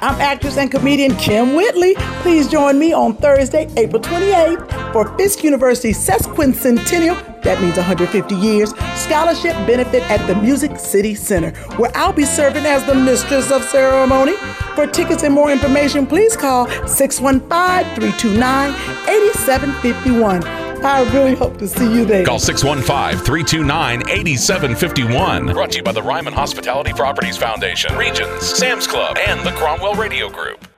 I'm actress and comedian Kim Whitley. Please join me on Thursday, April 28th for Fisk University sesquicentennial, that means 150 years, scholarship benefit at the Music City Center, where I'll be serving as the mistress of ceremony. For tickets and more information, please call 615-329-8751. I really hope to see you there. Call 615-329-8751. Brought to you by the Ryman Hospitality Properties Foundation, Regions, Sam's Club, and the Cromwell Radio Group.